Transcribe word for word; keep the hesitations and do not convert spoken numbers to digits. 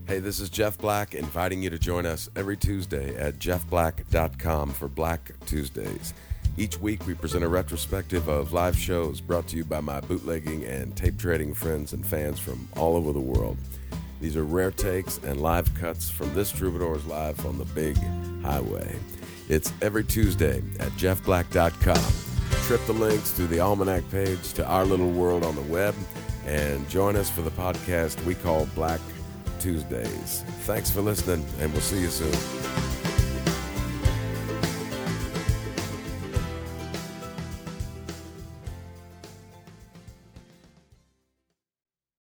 Hey, this is Jeff Black inviting you to join us every Tuesday at jeff black dot com for Black Tuesdays. Each week we present a retrospective of live shows brought to you by my bootlegging and tape trading friends and fans from all over the world. These are rare takes and live cuts from this Troubadours Live on the Big Highway. It's every Tuesday at jeff black dot com. Trip the links to the Almanac page to our little world on the web and join us for the podcast we call Black Tuesdays. Thanks for listening, and we'll see you soon.